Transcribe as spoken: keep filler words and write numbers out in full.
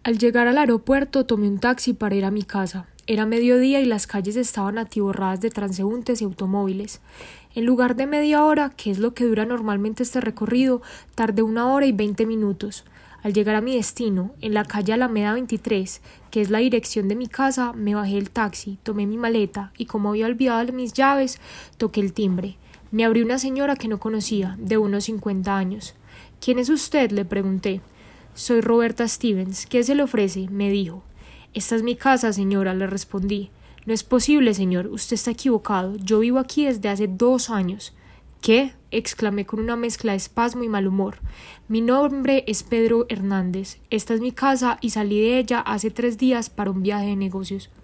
Al llegar al aeropuerto tomé un taxi para ir a mi casa. Era mediodía y las calles estaban atiborradas de transeúntes y automóviles. En lugar de media hora, que es lo que dura normalmente este recorrido, tardé una hora y veinte minutos. Al llegar a mi destino, en la calle Alameda veintitrés, que es la dirección de mi casa, me bajé del taxi, tomé mi maleta y, como había olvidado mis llaves, toqué el timbre. Me abrió una señora que no conocía, de unos cincuenta años. ¿Quién es usted?, le pregunté. Soy Roberta Stevens. ¿Qué se le ofrece?, me dijo. Esta es mi casa, señora, le respondí. No es posible, señor, usted está equivocado. Yo vivo aquí desde hace dos años. ¿Qué?, exclamé con una mezcla de espasmo y mal humor. Mi nombre es Pedro Hernández. Esta es mi casa y salí de ella hace tres días para un viaje de negocios.